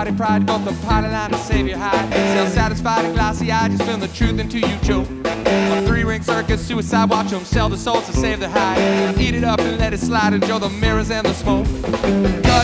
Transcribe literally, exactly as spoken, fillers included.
body pride, got the pilot line to save your hide. Self-satisfied and glassy eyed, you spin the truth into you, Joe. On three-ring circus, suicide, watch them sell the souls to save the hide. Eat it up and let it slide, enjoy the mirrors and the smoke. God